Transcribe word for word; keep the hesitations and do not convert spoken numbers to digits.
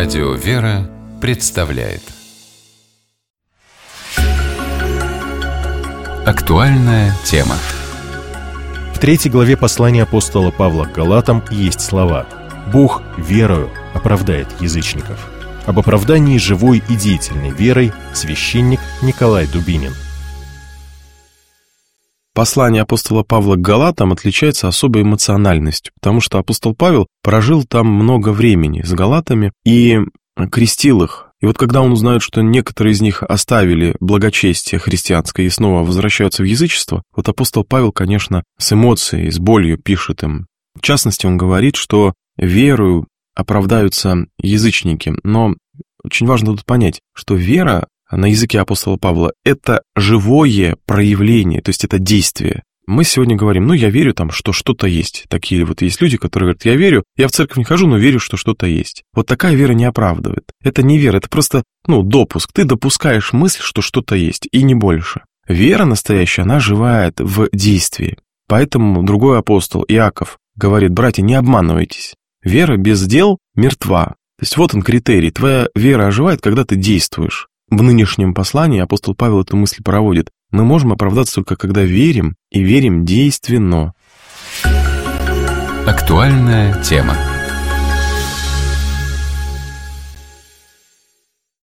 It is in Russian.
Радио «Вера» представляет Актуальная тема. В третьей главе послания апостола Павла к Галатам есть слова: «Бог верою оправдает язычников». Об оправдании живой и деятельной верой священник Николай Дубинин. Послание апостола Павла к Галатам отличается особой эмоциональностью, потому что апостол Павел прожил там много времени с галатами и крестил их. И вот когда он узнает, что некоторые из них оставили благочестие христианское и снова возвращаются в язычество, вот апостол Павел, конечно, с эмоцией, с болью пишет им. В частности, он говорит, что верою оправдаются язычники. Но очень важно тут понять, что вера на языке апостола Павла — это живое проявление, то есть это действие. Мы сегодня говорим, ну, я верю там, что что-то есть. Такие вот есть люди, которые говорят, я верю, я в церковь не хожу, но верю, что что-то есть. Вот такая вера не оправдывает. Это не вера, это просто, ну, допуск. Ты допускаешь мысль, что что-то есть, и не больше. Вера настоящая, она живает в действии. Поэтому другой апостол, Иаков, говорит, братья, не обманывайтесь. Вера без дел мертва. То есть вот он критерий. Твоя вера оживает, когда ты действуешь. В нынешнем послании апостол Павел эту мысль проводит. Мы можем оправдаться только когда верим, и верим действенно. Актуальная тема.